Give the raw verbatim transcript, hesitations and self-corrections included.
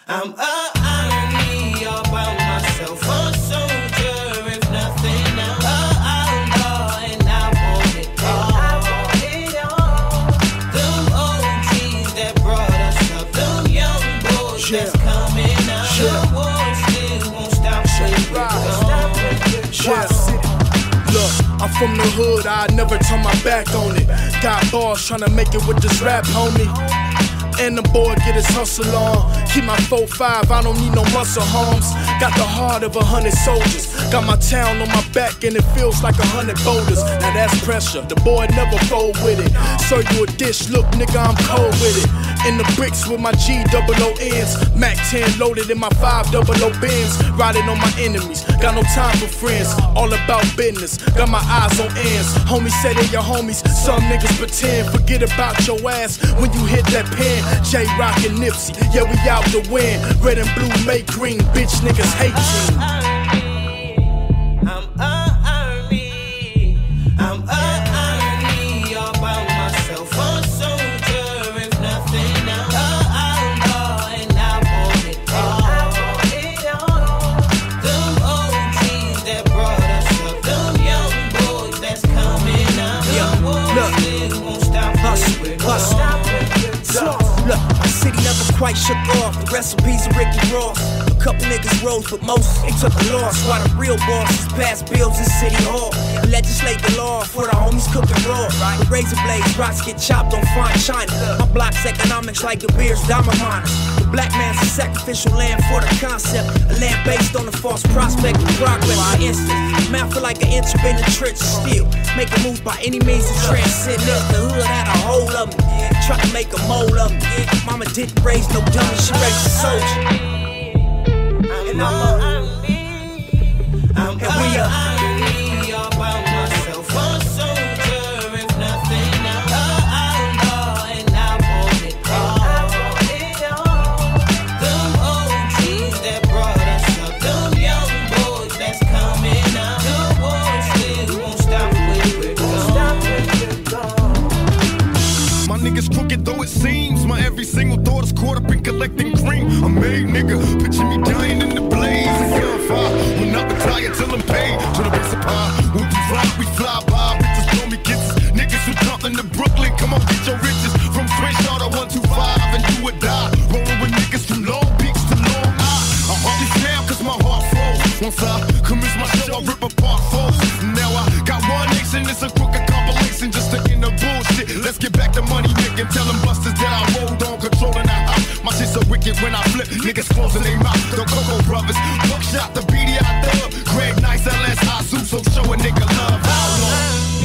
I'm a irony all by myself, a soldier if nothing else. A outlaw and I want it all. I want it all. Them O Gs that brought us up, them young boys yeah. that's coming up. Yeah. The war still won't stop till we're gone. Look, I'm from the hood, I never turn my back on it. Got bars tryna make it with this rap, homie. And the boy get his hustle on. Keep my four five, I don't need no muscle homes. Got the heart of a hundred soldiers. Got my town on my back and it feels like a hundred boulders. Now that's pressure, the boy never fold with it. Serve you a dish, look nigga, I'm cold with it. In the bricks with my G double O N's. Mac ten loaded in my five double O Benz. Riding on my enemies, got no time for friends. All about business, got my eyes on ends. Homies say they your homies, some niggas pretend. Forget about your ass when you hit that pen. J-Rock and Nipsey, yeah we out to win. Red and blue make green, bitch niggas hate you. I'm a army, I'm a army all by myself. A soldier if nothing else. A outlaw and I want it all. I want it all. Them O Gs that brought us up, them young boys that's coming up. The war still won't stop till we're gone. Look, the city never quite shook off. The recipes of Ricky Ross. A couple niggas rose, but most they took a loss. While the real bosses pass bills in City Hall. Legislate the law for the homies cooking raw. The razor blades, rocks get chopped on fine china. My block's economics like the beer's diamond miners. The black man's a sacrificial land for the concept. A land based on the false prospect of progress. For instance, man, I feel like an inch up in the trenches still. Making moves by any means to transcend this. The hood had a hold of me. Try to make a mold of me. Mama didn't raise no dummy, she raised a soldier. And I'm a army, I'm a army all by myself. A soldier if nothing else. A outlaw and I want it all. I want it all. Them O Gs that brought us up, them young boys that's coming up. The war still won't stop when we're gone. My niggas crooked though it seems. My every single thought is caught up in collecting cream. I'm made, nigga. Picture me dying in the blaze. Gunfire. Will not retire till I'm paid. To the base of pie. When we fly, we fly by. Bitches blow me kisses. Niggas who Compton to Brooklyn. Come on, get your riches. From Crenshaw to one two five and you would die. Rolling with niggas from Long Beach to Long Island. I hardly smile cause my heart froze. Once I commence my show, I rip apart foes. Now I got one nation. It's a crooked compilation just to end the bullshit. Let's get back to money making. Tell them busters that I rolled on, controlling the house. My shit so wicked when I flip, niggas closing their mouth. The Coco Brothers, Buckshot, the B D I Thug, Greg Nice, L S, Azu, so show a nigga love. How long?